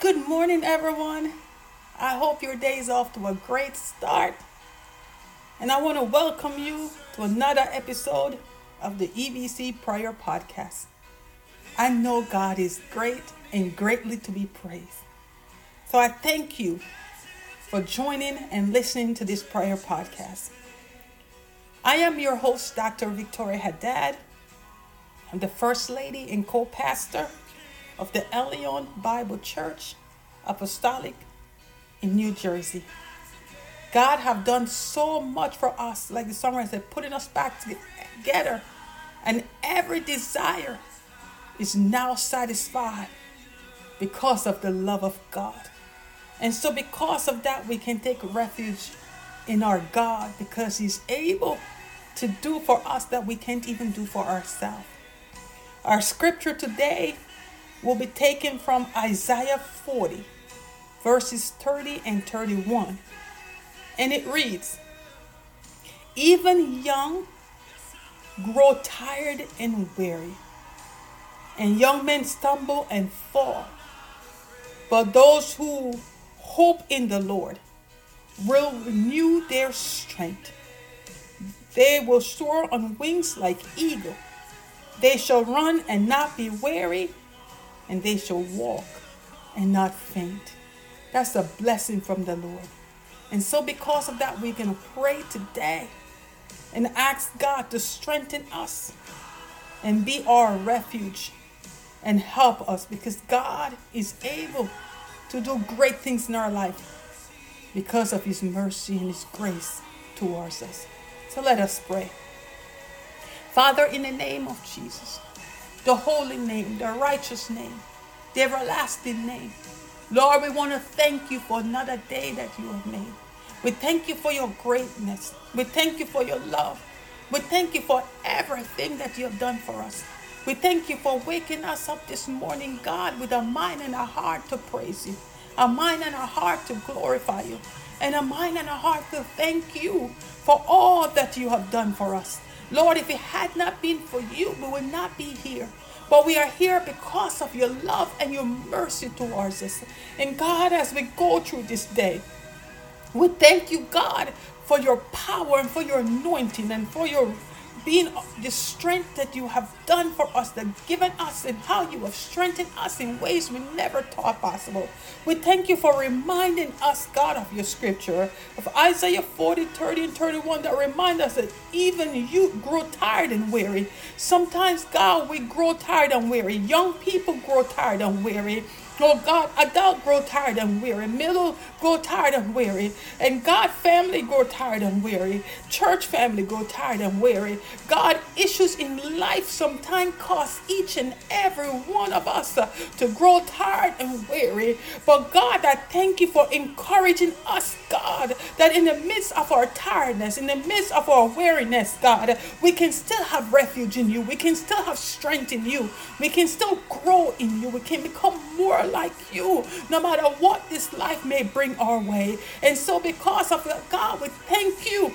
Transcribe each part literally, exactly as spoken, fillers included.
Good morning, everyone. I hope your day is off to a great start. And I want to welcome you to another episode of the E B C Prayer Podcast. I know God is great and greatly to be praised. So I thank you for joining and listening to this prayer podcast. I am your host, Doctor Victoria Haddad. I'm the First Lady and co-pastor of the Elion Bible Church Apostolic in New Jersey. God have done so much for us, like the songwriter said, putting us back together, and every desire is now satisfied because of the love of God. And so because of that, we can take refuge in our God, because He's able to do for us that we can't even do for ourselves. Our scripture today will be taken from Isaiah forty, verses thirty and thirty-one. And it reads, "Even young grow tired and weary, and young men stumble and fall. But those who hope in the Lord will renew their strength. They will soar on wings like eagle. They shall run and not be weary, and they shall walk and not faint." That's a blessing from the Lord. And so because of that, we can pray today and ask God to strengthen us and be our refuge and help us, because God is able to do great things in our life because of His mercy and His grace towards us. So let us pray. Father, in the name of Jesus, the holy name, the righteous name, the everlasting name, Lord, we want to thank you for another day that you have made. We thank you for your greatness. We thank you for your love. We thank you for everything that you have done for us. We thank you for waking us up this morning, God, with a mind and a heart to praise you, a mind and a heart to glorify you, and a mind and a heart to thank you for all that you have done for us. Lord, if it had not been for you, we would not be here. But we are here because of your love and your mercy towards us. And God, as we go through this day, we thank you, God, for your power and for your anointing and for your being the strength that you have done for us, that given us, and how you have strengthened us in ways we never thought possible. We thank you for reminding us, God, of your scripture of Isaiah forty, thirty, and thirty-one, that remind us that even you grow tired and weary. Sometimes, God, we grow tired and weary. Young people grow tired and weary. Oh God, adult grow tired and weary. Middle grow tired and weary. And God, family grow tired and weary. Church family grow tired and weary. God, issues in life sometimes cause each and every one of us uh, to grow tired and weary. But God, I thank you for encouraging us, God, that in the midst of our tiredness, in the midst of our weariness, God, we can still have refuge in you. We can still have strength in you. We can still grow in you. We can become more like you, no matter what this life may bring our way. And so because of that, God, we thank you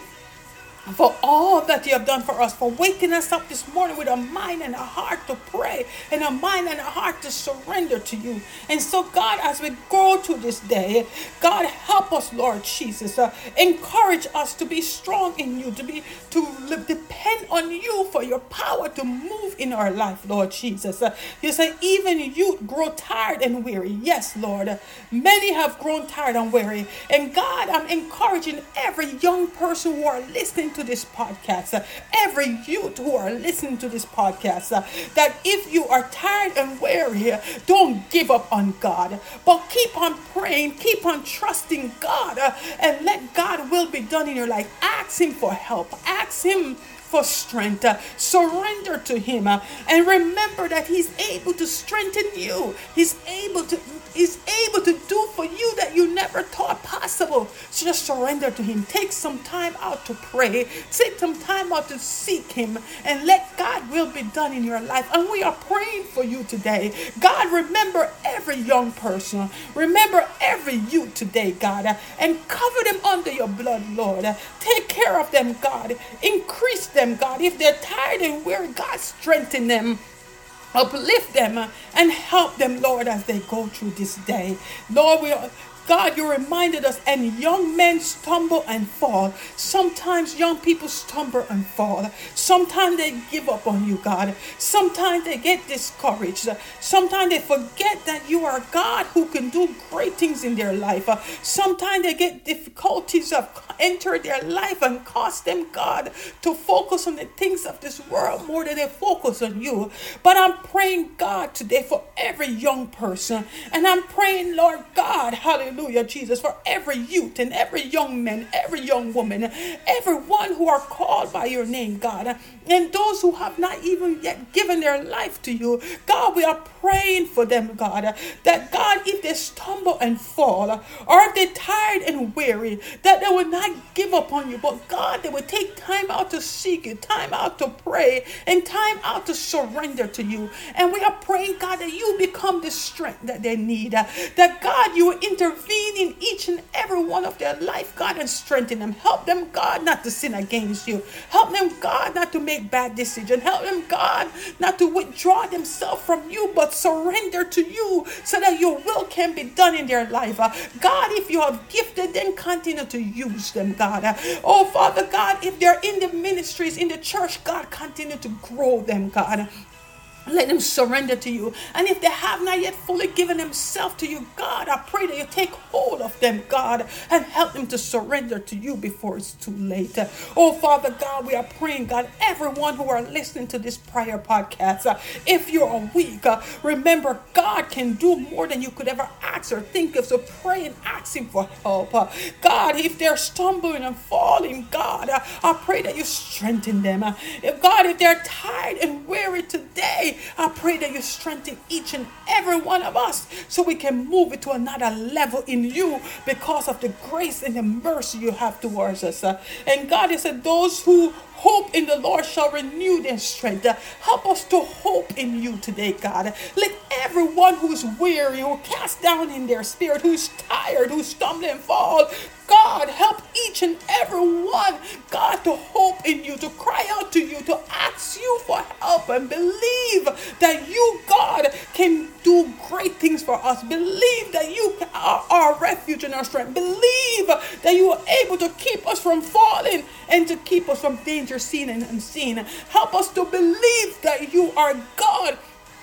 for all that you have done for us, for waking us up this morning with a mind and a heart to pray, and a mind and a heart to surrender to you. And so, God, as we go through this day, God, help us, Lord Jesus. Uh, encourage us to be strong in you, to be to live, depend on you for your power to move in our life, Lord Jesus. Uh, you say even you grow tired and weary. Yes, Lord. Uh, many have grown tired and weary. And God, I'm encouraging every young person who are listening to this podcast, uh, every youth who are listening to this podcast, uh, that if you are tired and weary, uh, don't give up on God, but keep on praying, keep on trusting God, uh, and let God will be done in your life. Ask Him for help. Ask Him for strength. Uh, surrender to Him, uh, and remember that He's able to strengthen you. He's able to He's able to do for you that you never thought possible. So just surrender to Him. Take some time out to pray. Take some time out to seek Him, and let God will be done in your life. And we are praying for you today. God, remember every young person. Remember every youth today, God, uh, and cover them under your blood, Lord. Uh, take care of them, God. Increase them, God. If they're tired and weary, God, strengthen them. Uplift them uh, and help them, Lord, as they go through this day. Lord, we are. God, you reminded us, and young men stumble and fall. Sometimes young people stumble and fall. Sometimes they give up on you, God. Sometimes they get discouraged. Sometimes they forget that you are God who can do great things in their life. Sometimes they get difficulties of enter their life and cause them, God, to focus on the things of this world more than they focus on you. But I'm praying, God, today for every young person. And I'm praying, Lord God, hallelujah. Hallelujah, Jesus, for every youth and every young man, every young woman, everyone who are called by your name, God, and those who have not even yet given their life to you. God, we are praying for them, God, that God, if they stumble and fall, or if they're tired and weary, that they will not give up on you, but God, they will take time out to seek you, time out to pray, and time out to surrender to you. And we are praying, God, that you become the strength that they need, that God, you will intervene in each and every one of their life, God, and strengthen them. Help them, God, not to sin against you. Help them, God, not to make bad decisions. Help them, God, not to withdraw themselves from you, but surrender to you so that your will can be done in their life. Uh, God, if you have gifted them, continue to use them, God. Uh, oh, Father God, if they're in the ministries, in the church, God, continue to grow them, God. Let them surrender to you. And if they have not yet fully given themselves to you, God, I pray that you take hold of them, God, and help them to surrender to you before it's too late. Oh, Father God, we are praying, God, everyone who are listening to this prayer podcast, uh, if you're weak, uh, remember, God can do more than you could ever ask or think of. So pray and ask him for help. Uh, God, if they're stumbling and falling, God, uh, I pray that you strengthen them. Uh, if God, if they're tired and weary today, I pray that you strengthen each and every one of us so we can move it to another level in you because of the grace and the mercy you have towards us. Uh, and God, you said, those who hope in the Lord shall renew their strength. Uh, help us to hope in you today, God. Let everyone who's weary, who cast down in their spirit, who's tired, who's stumbling and fall, God, help each and every one, God, to hope in you, to cry out to you, to ask you for help, and believe that you, God, can do great things for us. Believe that you are our refuge and our strength. Believe that you are able to keep us from falling and to keep us from danger seen and unseen. Help us to believe that you are God,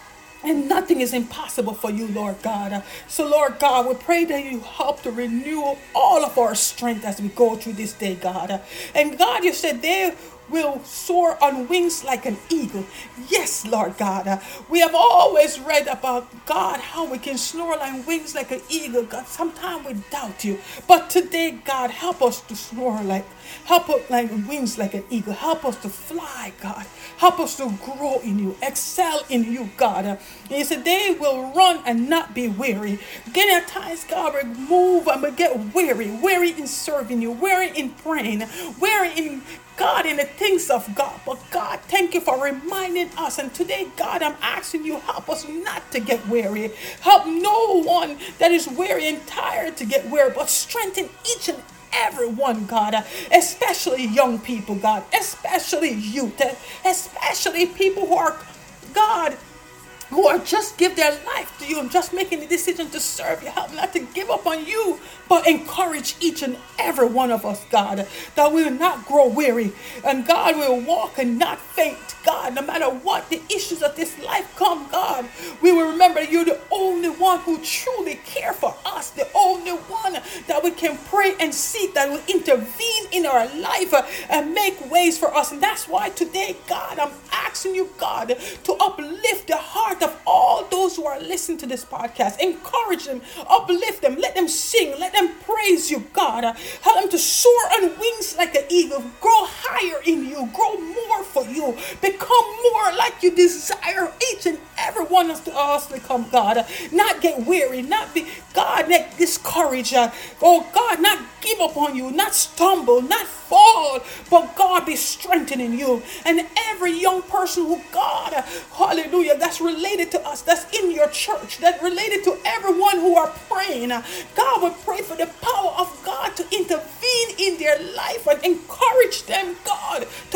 and nothing is impossible for you, Lord God. So, Lord God, we pray that you help to renew all of our strength as we go through this day, God. And God, you said they will soar on wings like an eagle. Yes, Lord God. We have always read about, God, how we can soar on wings like an eagle. God, sometimes we doubt you. But today, God, help us to soar like, help us like wings like an eagle. Help us to fly, God. Help us to grow in you, excel in you, God. And you said they will run and not be weary. Again, at times, God, we move and we get weary, weary in serving you, weary in praying, weary in God, in the things of God. But God, thank you for reminding us. And today, God, I'm asking you, help us not to get weary. Help no one that is weary and tired to get weary, but strengthen each and everyone, God, especially young people, God, especially youth, especially people who are, God, who are just give their life to you and just making the decision to serve you. Help not to give up on you, but encourage each and every one of us, God, that we will not grow weary. And God, will walk and not faint. God, no matter what the issues of this life come, God, we will remember you're the only one who truly care for us, the only one that we can pray and seek, that will intervene in our life uh, and make ways for us. And that's why today, God, I'm asking you, God, to uplift the heart of all those who are listening to this podcast. Encourage them, uplift them, let them sing, let them praise you, God. Uh, help them to soar on wings like an eagle, grow higher in you, grow more for you, become more like you desire each and every one of us to come, God. Not get weary, not be, God, not discouraged. Uh, oh, God, not give up on you, not stumble, not fall, but God, be strengthening you. And every young person who, God, uh, hallelujah, that's related to us, that's in your church, that related to everyone who are praying. Uh, God, we pray for the power of God to intervene in their life and encourage them, God, to accept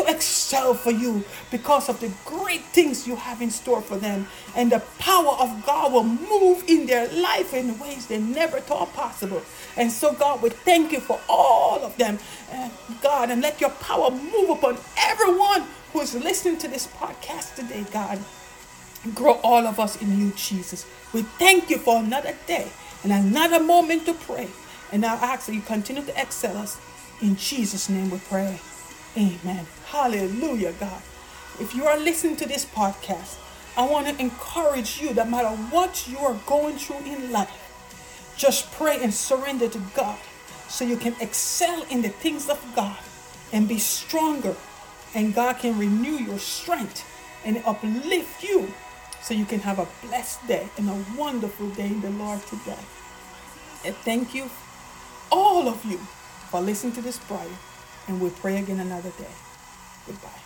excel for you because of the great things you have in store for them. And the power of God will move in their life in ways they never thought possible. And so, God, we thank you for all of them, uh, God, and let your power move upon everyone who is listening to this podcast today, God. Grow all of us in you, Jesus. We thank you for another day and another moment to pray. And I ask that you continue to excel us. In Jesus' name we pray. Amen. Hallelujah, God. If you are listening to this podcast, I want to encourage you, no matter what you are going through in life, just pray and surrender to God so you can excel in the things of God and be stronger. And God can renew your strength and uplift you so you can have a blessed day and a wonderful day in the Lord today. And thank you, all of you, for listening to this prayer. And we'll pray again another day. Goodbye.